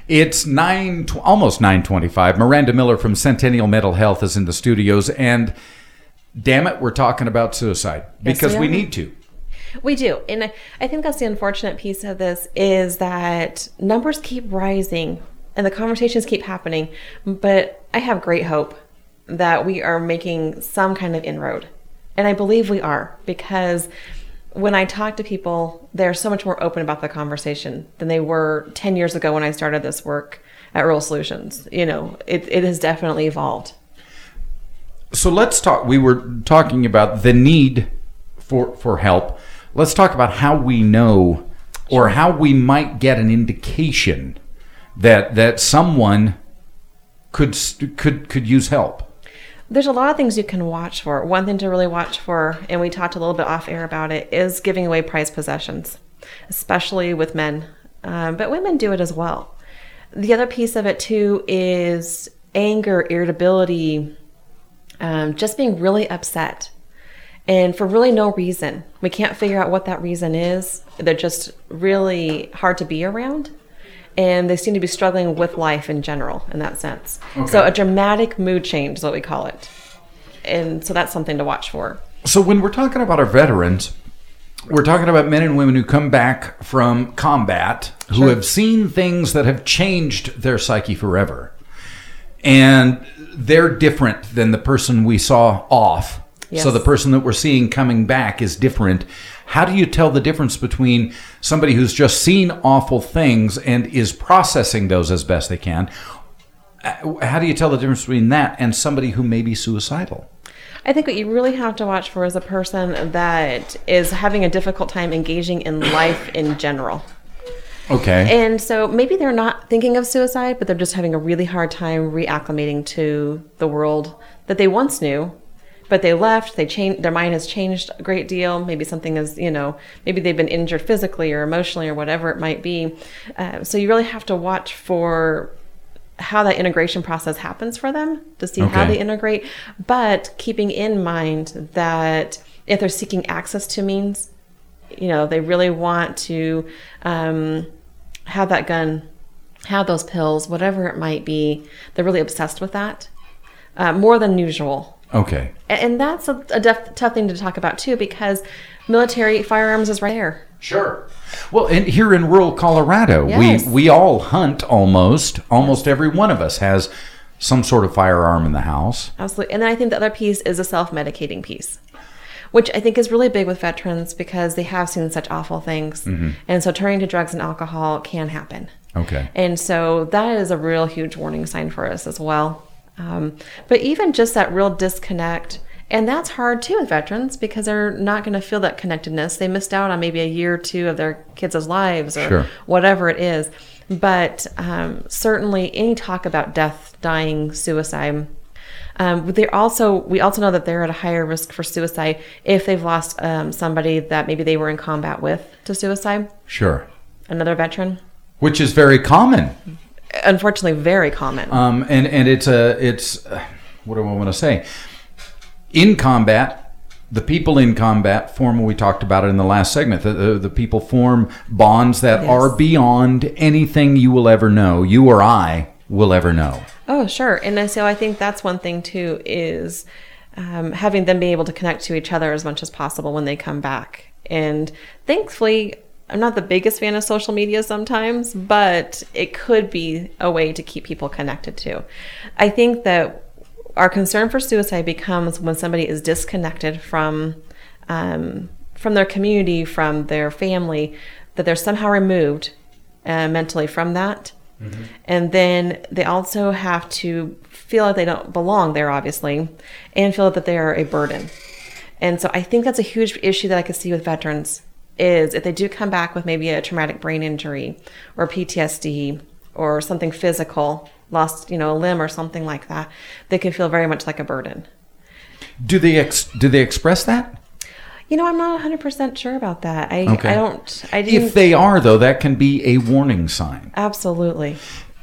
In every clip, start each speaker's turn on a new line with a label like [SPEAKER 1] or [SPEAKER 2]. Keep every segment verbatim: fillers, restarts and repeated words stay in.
[SPEAKER 1] It's nine, almost nine twenty-five. Miranda Miller from Centennial Mental Health is in the studios, and damn it, we're talking about suicide because
[SPEAKER 2] yes,
[SPEAKER 1] we,
[SPEAKER 2] we
[SPEAKER 1] need to.
[SPEAKER 2] We do. And I, I think that's the unfortunate piece of this is that numbers keep rising and the conversations keep happening. But I have great hope that we are making some kind of inroad. And I believe we are, because when I talk to people, they're so much more open about the conversation than they were ten years ago when I started this work at Rural Solutions. You know, it, it has definitely evolved.
[SPEAKER 1] So let's talk. We were talking about the need for for help. Let's talk about how we know, or how we might get an indication that that someone could could could use help.
[SPEAKER 2] There's a lot of things you can watch for. One thing to really watch for, and we talked a little bit off air about it, is giving away prized possessions, especially with men. Um, but women do it as well. The other piece of it too is anger, irritability, um, just being really upset. And for really no reason. We can't figure out what that reason is. They're just really hard to be around. And they seem to be struggling with life in general in that sense. Okay. So a dramatic mood change is what we call it. And so that's something to watch for.
[SPEAKER 1] So when we're talking about our veterans, we're talking about men and women who come back from combat, who sure. have seen things that have changed their psyche forever. And they're different than the person we saw off. Yes. So the person that we're seeing coming back is different. How do you tell the difference between somebody who's just seen awful things and is processing those as best they can? How do you tell the difference between that and somebody who may be suicidal?
[SPEAKER 2] I think what you really have to watch for is a person that is having a difficult time engaging in life in general.
[SPEAKER 1] Okay.
[SPEAKER 2] And so maybe they're not thinking of suicide, but they're just having a really hard time reacclimating to the world that they once knew. But they left, they changed, their mind has changed a great deal. Maybe something is, you know, maybe they've been injured physically or emotionally or whatever it might be. Uh, so you really have to watch for how that integration process happens for them to see okay. how they integrate. But keeping in mind that if they're seeking access to means, you know, they really want to um, have that gun, have those pills, whatever it might be. They're really obsessed with that uh, more than usual.
[SPEAKER 1] Okay.
[SPEAKER 2] And that's a, a def- tough thing to talk about, too, because military firearms is right there.
[SPEAKER 1] Sure. Well, and here in rural Colorado, yes. we, we all hunt almost. Almost yes. every one of us has some sort of firearm in the house.
[SPEAKER 2] Absolutely. And then I think the other piece is the self-medicating piece, which I think is really big with veterans because they have seen such awful things. Mm-hmm. And so turning to drugs and alcohol can happen.
[SPEAKER 1] Okay.
[SPEAKER 2] And so that is a real huge warning sign for us as well. Um, but even just that real disconnect, and that's hard too with veterans because they're not going to feel that connectedness. They missed out on maybe a year or two of their kids' lives or sure. whatever it is. But um, certainly any talk about death, dying, suicide, um, they also we also know that they're at a higher risk for suicide if they've lost um, somebody that maybe they were in combat with to suicide.
[SPEAKER 1] Sure.
[SPEAKER 2] Another veteran.
[SPEAKER 1] Which is very common.
[SPEAKER 2] Unfortunately, very common.
[SPEAKER 1] Um, and, and it's a, it's, uh, what do I want to say? In combat, the people in combat form what we talked about in the last segment. The, the, the people form bonds that yes. are beyond anything you will ever know, you or I will ever know.
[SPEAKER 2] Oh, sure. And so I think that's one thing, too, is um, having them be able to connect to each other as much as possible when they come back. And thankfully, I'm not the biggest fan of social media sometimes, but it could be a way to keep people connected too. I think that our concern for suicide becomes when somebody is disconnected from um, from their community, from their family, that they're somehow removed uh, mentally from that. Mm-hmm. And then they also have to feel like they don't belong there, obviously, and feel that they are a burden. And so I think that's a huge issue that I could see with veterans. Is if they do come back with maybe a traumatic brain injury or P T S D or something physical, lost, you know, a limb or something like that, they can feel very much like a burden.
[SPEAKER 1] Do they ex- do they express that?
[SPEAKER 2] You know, I'm not one hundred percent sure about that. I
[SPEAKER 1] okay.
[SPEAKER 2] I don't. I didn't,
[SPEAKER 1] if they are, though, that can be a warning sign.
[SPEAKER 2] Absolutely.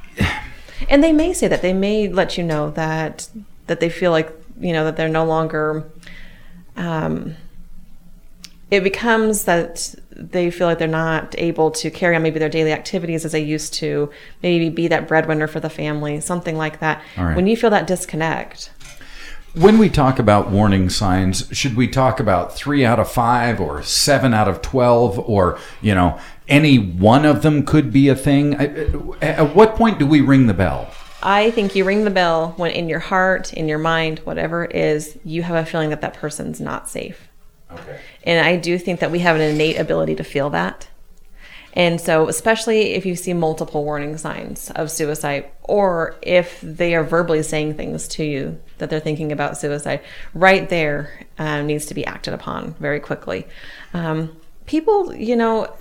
[SPEAKER 2] And they may say that. They may let you know that that they feel like, you know, that they're no longer... Um, It becomes that they feel like they're not able to carry on maybe their daily activities as they used to, maybe be that breadwinner for the family, something like that.
[SPEAKER 1] All right.
[SPEAKER 2] When you feel that disconnect.
[SPEAKER 1] When we talk about warning signs, should we talk about three out of five or seven out of twelve, or, you know, any one of them could be a thing? At what point do we ring the bell?
[SPEAKER 2] I think you ring the bell when in your heart, in your mind, whatever it is, you have a feeling that that person's not safe.
[SPEAKER 1] Okay.
[SPEAKER 2] And I do think that we have an innate ability to feel that. And so especially if you see multiple warning signs of suicide, or if they are verbally saying things to you that they're thinking about suicide, right there um, needs to be acted upon very quickly. Um, people, you know,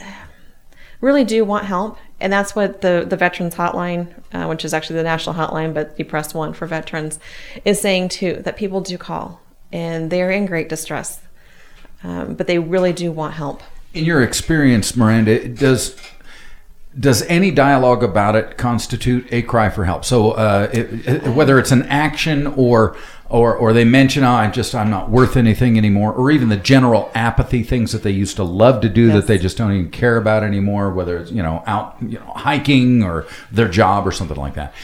[SPEAKER 2] really do want help. And that's what the, the Veterans Hotline, uh, which is actually the national hotline, but you press one for veterans, is saying too, that people do call and they're in great distress. Um, but they really do want help.
[SPEAKER 1] In your experience, Miranda, does does any dialogue about it constitute a cry for help? So uh, it, it, whether it's an action or or or they mention, oh, I just I'm not worth anything anymore, or even the general apathy, things that they used to love to do
[SPEAKER 2] Yes.
[SPEAKER 1] that they just don't even care about anymore, whether it's, you know, out, you know, hiking or their job or something like that.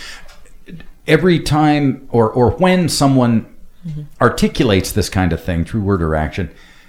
[SPEAKER 1] Every time or or when someone mm-hmm. articulates this kind of thing through word or action,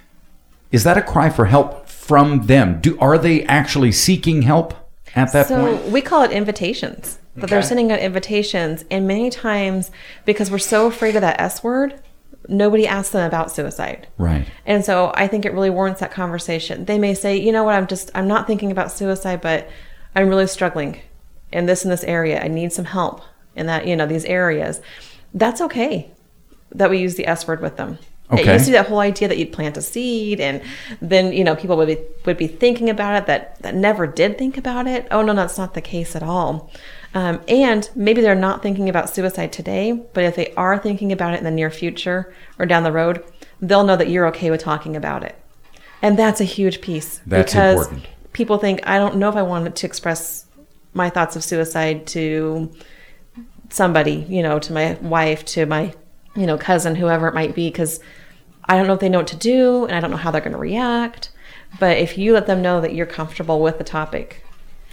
[SPEAKER 1] is that a cry for help from them? Do are they actually seeking help at that
[SPEAKER 2] so
[SPEAKER 1] point?
[SPEAKER 2] We call it invitations. That
[SPEAKER 1] Okay.
[SPEAKER 2] they're sending out invitations, and many times because we're so afraid of that S word, nobody asks them about suicide.
[SPEAKER 1] Right.
[SPEAKER 2] And so I think it really warrants that conversation. They may say, you know what, I'm just I'm not thinking about suicide, but I'm really struggling in this and this area. I need some help in that, you know, these areas. That's okay that we use the S word with them.
[SPEAKER 1] Okay.
[SPEAKER 2] It used to be that whole idea that you'd plant a seed and then, you know, people would be would be thinking about it that, that never did think about it. Oh, no, that's not the case at all. Um, and maybe they're not thinking about suicide today, but if they are thinking about it in the near future or down the road, they'll know that you're okay with talking about it. And that's a huge piece.
[SPEAKER 1] That's
[SPEAKER 2] because
[SPEAKER 1] important.
[SPEAKER 2] People think, I don't know if I wanted to express my thoughts of suicide to somebody, you know, to my wife, to my, you know, cousin, whoever it might be, because I don't know if they know what to do and I don't know how they're going to react. But if you let them know that you're comfortable with the topic.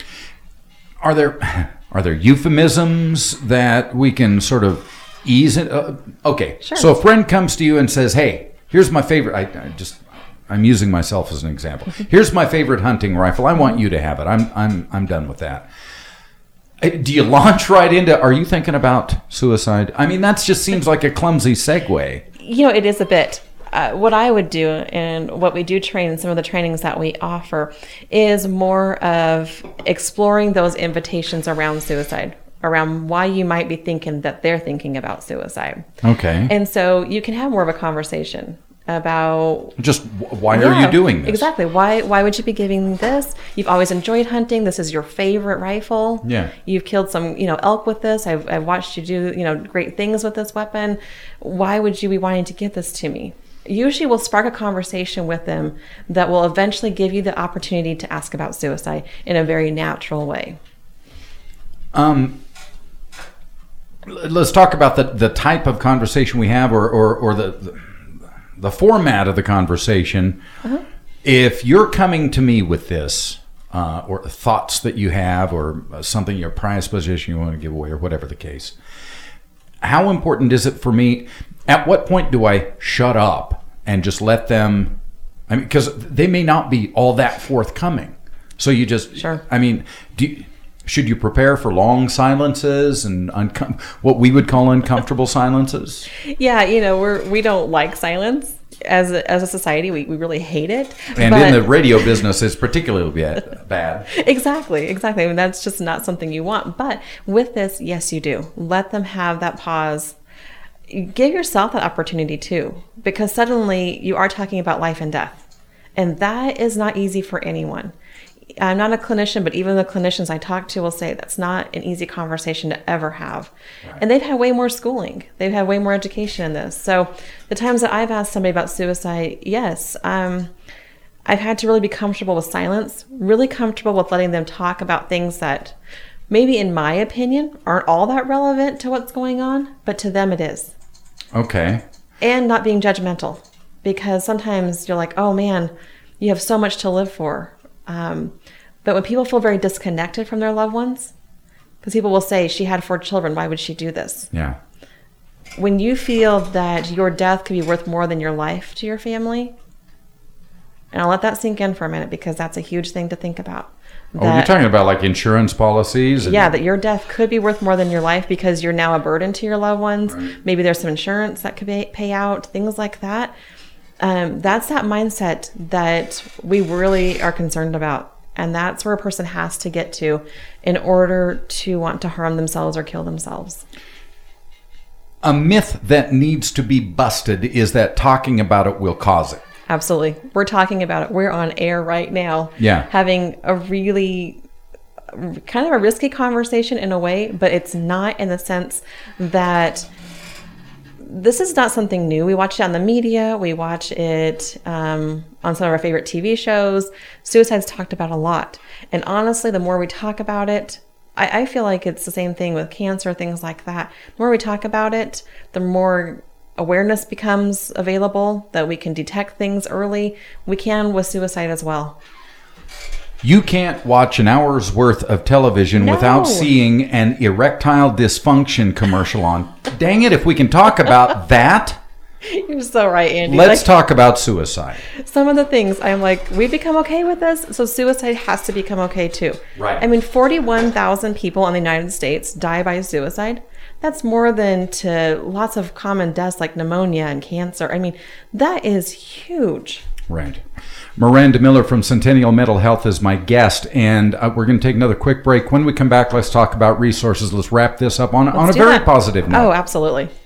[SPEAKER 1] Are there are there euphemisms that we can sort of ease it? Uh, okay.
[SPEAKER 2] Sure.
[SPEAKER 1] So a friend comes to you and says, hey, here's my favorite. I, I just I'm using myself as an example. Here's my favorite hunting rifle. I want you to have it. I'm I'm I'm done with that. Do you launch right into, are you thinking about suicide? I mean, that just seems like a clumsy segue.
[SPEAKER 2] You know, it is a bit. Uh, what I would do and what we do train in some of the trainings that we offer is more of exploring those invitations around suicide, around why you might be thinking that they're thinking about suicide.
[SPEAKER 1] Okay.
[SPEAKER 2] And so you can have more of a conversation about
[SPEAKER 1] just why
[SPEAKER 2] yeah,
[SPEAKER 1] are you doing this?
[SPEAKER 2] Exactly. Why why would you be giving this? You've always enjoyed hunting. This is your favorite rifle.
[SPEAKER 1] Yeah.
[SPEAKER 2] You've killed some, you know, elk with this. I've, I've watched you do, you know, great things with this weapon. Why would you be wanting to give this to me? Usually we'll spark a conversation with them that will eventually give you the opportunity to ask about suicide in a very natural way.
[SPEAKER 1] Um, let's talk about the, the type of conversation we have, or, or, or the, the the format of the conversation. Uh-huh. If you're coming to me with this, uh, or thoughts that you have, or something, your prized possession you want to give away, or whatever the case, how important is it for me? At what point do I shut up and just let them? I mean, because they may not be all that forthcoming. So you just,
[SPEAKER 2] sure.
[SPEAKER 1] I mean, do you, should you prepare for long silences and uncom- what we would call uncomfortable silences?
[SPEAKER 2] Yeah, you know, we're we don't like silence as a, as a society. We we really hate it.
[SPEAKER 1] And
[SPEAKER 2] but
[SPEAKER 1] in the radio business, it's particularly bad. bad.
[SPEAKER 2] Exactly, exactly. I mean, that's just not something you want. But with this, yes, you do. Let them have that pause. Give yourself that opportunity too, because suddenly you are talking about life and death, and that is not easy for anyone. I'm not a clinician, but even the clinicians I talk to will say that's not an easy conversation to ever have. Right. And they've had way more schooling. They've had way more education in this. So the times that I've asked somebody about suicide, yes, um, I've had to really be comfortable with silence, really comfortable with letting them talk about things that maybe, in my opinion, aren't all that relevant to what's going on, but to them it is.
[SPEAKER 1] Okay.
[SPEAKER 2] And not being judgmental, because sometimes you're like, oh man, You have so much to live for. Um, but when people feel very disconnected from their loved ones, because people will say, she had four children, why would she do this?
[SPEAKER 1] Yeah.
[SPEAKER 2] When you feel that your death could be worth more than your life to your family, and I'll let that sink in for a minute because that's a huge thing to think about.
[SPEAKER 1] That, oh, you're talking about like insurance policies? And...
[SPEAKER 2] Yeah, that your death could be worth more than your life because you're now a burden to your loved ones.
[SPEAKER 1] Right.
[SPEAKER 2] Maybe there's some insurance that could pay, pay out, things like that. Um, that's that mindset that we really are concerned about. And that's where a person has to get to in order to want to harm themselves or kill themselves.
[SPEAKER 1] A myth that needs to be busted is that talking about it will cause it.
[SPEAKER 2] Absolutely. We're talking about it. We're on air right now.
[SPEAKER 1] Yeah.
[SPEAKER 2] Having a really kind of a risky conversation in a way, but it's not in the sense that this is not something new. We watch it on the media. We watch it um, on some of our favorite T V shows. Suicide's talked about a lot. And honestly, the more we talk about it, I, I feel like it's the same thing with cancer, things like that. The more we talk about it, the more awareness becomes available, that we can detect things early. We can with suicide as well.
[SPEAKER 1] You can't watch an hour's worth of television
[SPEAKER 2] No.
[SPEAKER 1] without seeing an erectile dysfunction commercial on. Dang it, if we can talk about that,
[SPEAKER 2] You're so right, Andy.
[SPEAKER 1] let's
[SPEAKER 2] Like,
[SPEAKER 1] talk about suicide.
[SPEAKER 2] some of the things I'm like, we become okay with this, so suicide has to become okay too.
[SPEAKER 1] Right.
[SPEAKER 2] I mean, forty-one thousand people in the United States die by suicide. That's more than to lots of common deaths like pneumonia and cancer. I mean, that is huge.
[SPEAKER 1] Right. Miranda Miller from Centennial Mental Health is my guest, and uh, we're going to take another quick break. When we come back, let's talk about resources. Let's wrap this up on, on a
[SPEAKER 2] do
[SPEAKER 1] very
[SPEAKER 2] that.
[SPEAKER 1] positive note.
[SPEAKER 2] Oh, absolutely.